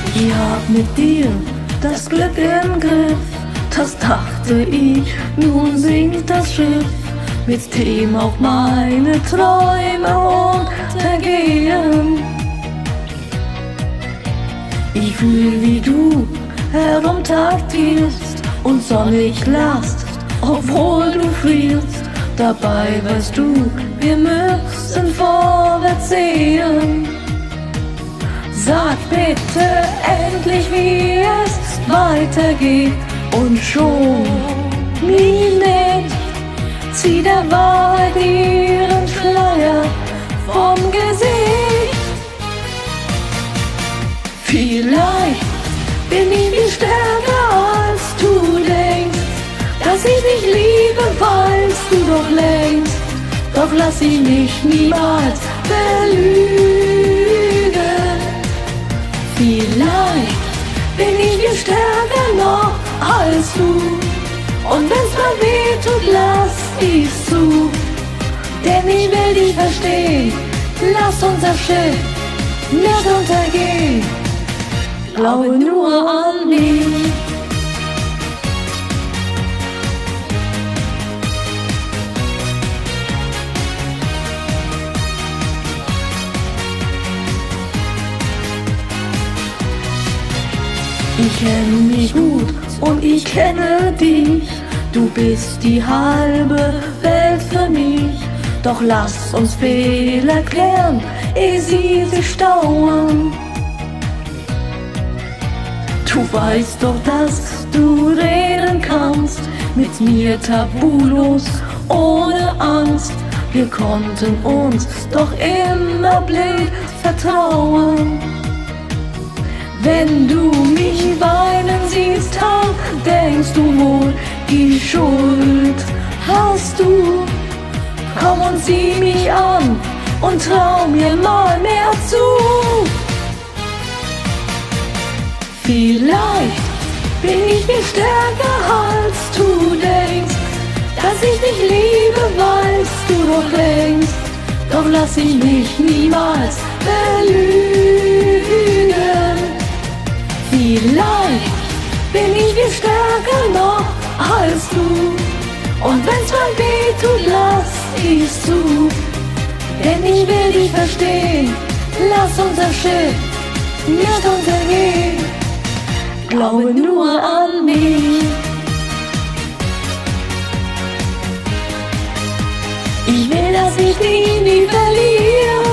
Ich hab mit dir das Glück im Griff, das dachte ich, nun sinkt das Schiff. Mit dem auch meine Träume untergehen. Ich fühl, wie du herumtaktierst und sonnig lachst, obwohl du frierst. Dabei weißt du, wir müssen vorwärts sehen. Sag bitte endlich, wie es weitergeht, und schon nie nicht zieh der Wahrheit ihren Schleier vom Gesicht. Vielleicht bin ich viel stärker als du denkst, dass ich dich liebe, weißt du doch längst. Doch lass ich mich niemals belügen. Vielleicht bin ich viel stärker noch als du, und wenn's mal weh tut, lass ich's zu. Denn ich will dich verstehen, lass unser Schiff nicht untergehen. Glaube nur an mich. Ich kenne mich gut und ich kenne dich. Du bist die halbe Welt für mich. Doch lass uns Fehler klären, ehe sie sich stauen. Du weißt doch, dass du reden kannst, mit mir tabulos, ohne Angst. Wir konnten uns doch immer blind vertrauen. Wenn du mich weinen siehst, dann denkst du wohl, die Schuld hast du. Komm und sieh mich an und trau mir mal mehr zu. Vielleicht bin ich viel stärker als du denkst, dass ich dich liebe, weißt du doch längst. Doch lass ich mich niemals belügen. Vielleicht bin ich viel stärker noch als du, und wenn's mal weh tut, lass ich's zu. Denn ich will dich verstehen, lass unser Schiff nicht untergehen. Glaube nur an mich. Ich will, dass ich dich nie verliere.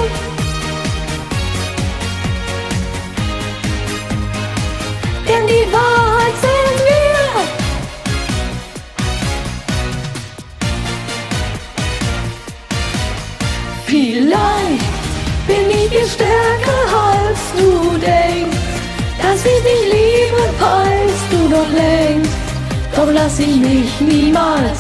Denn die Wahrheit sind wir. Vielleicht bin ich viel stärker als du denkst, dass ich dich liebe, weißt du doch längst. Doch lass ich mich niemals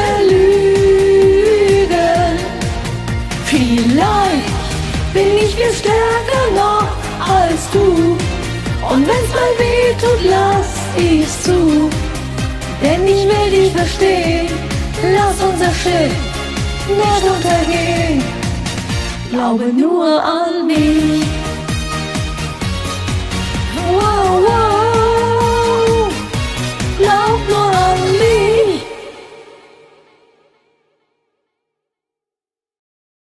belügen. Vielleicht bin ich viel stärker noch als du, und wenn's mal weh tut, lass ich's zu. Denn ich will dich verstehen, lass unser Schiff nicht untergehen. Glaube nur an mich.